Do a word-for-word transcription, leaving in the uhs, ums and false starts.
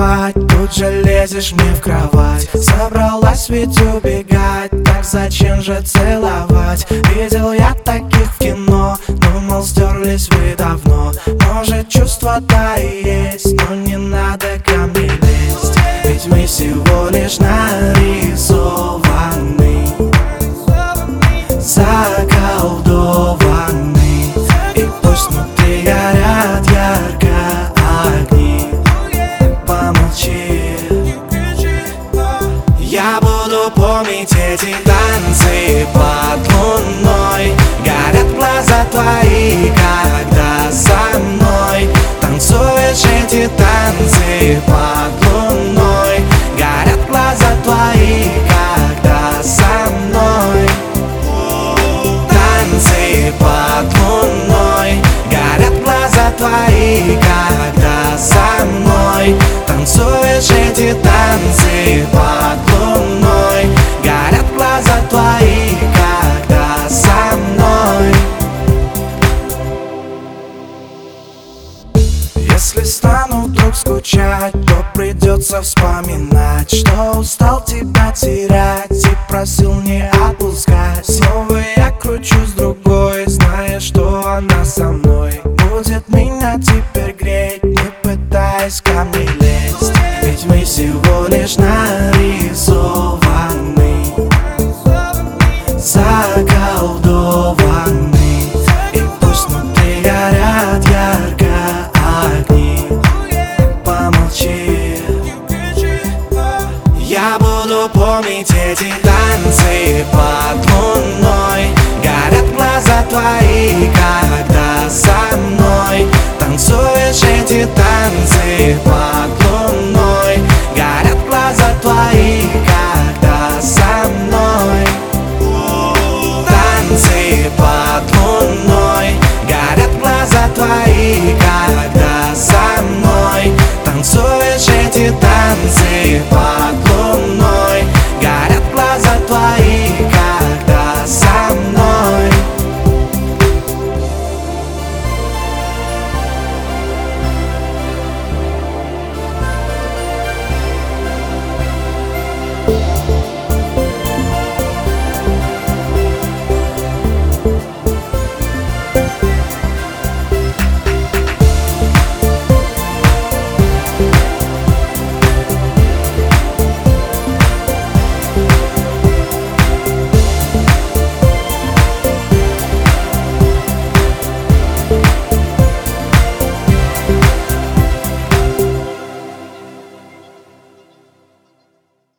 спать, тут же лезешь мне в кровать. Собралась ведь убегать, так зачем же целовать? Видел я таких в кино, думал, стерлись вы давно. Может, чувства-то и есть, но не надо ко мне лезть. Ведь мы всего лишь нарисованы, заколдованы. И пусть внутри горят ярко огни, помолчи. Я буду помнить эти танцы под луной. Горят глаза твои, когда со мной танцуешь эти танцы под луной. Горят глаза твои, когда со мной танцы под луной. Горят глаза твои, когда со мной танцуешь эти танцы под луной. Горят глаза твои, когда со мной. Если стану вдруг скучать, то придется вспоминать, что устал тебя терять и просил не отпускать. Снова я кручусь другой, зная, что она со мной будет меня теперь греть, не пытаясь ко мне лезть. Ведь мы всего лишь на